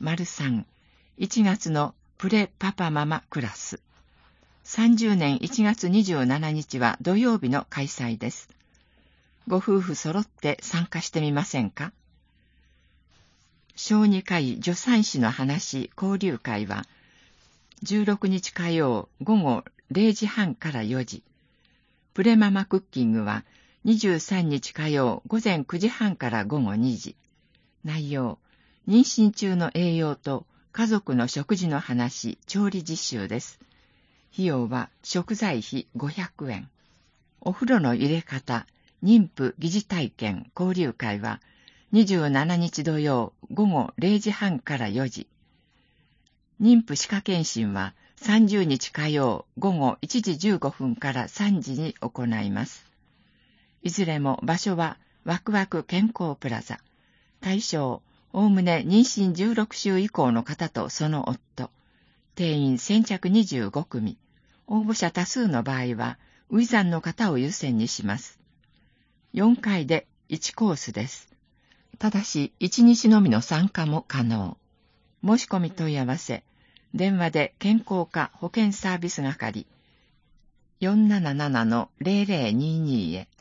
03、1月のプレパパママクラス。30年1月27日は土曜日の開催です。ご夫婦揃って参加してみませんか？小児科医助産師の話交流会は、16日火曜午後0時半から4時。プレママクッキングは23日火曜午前9時半から午後2時。内容、妊娠中の栄養と家族の食事の話、調理実習です。費用は食材費500円。お風呂の入れ方、妊婦疑似体験交流会は27日土曜午後0時半から4時。妊婦歯科検診は30日火曜午後1時15分から3時に行います。いずれも場所はワクワク健康プラザ。対象、おおむね妊娠16週以降の方とその夫。定員先着25組。応募者多数の場合は、初産の方を優先にします。4回で1コースです。ただし、1日のみの参加も可能。申し込み問い合わせ。電話で健康課保健サービス係 477-0022 へ。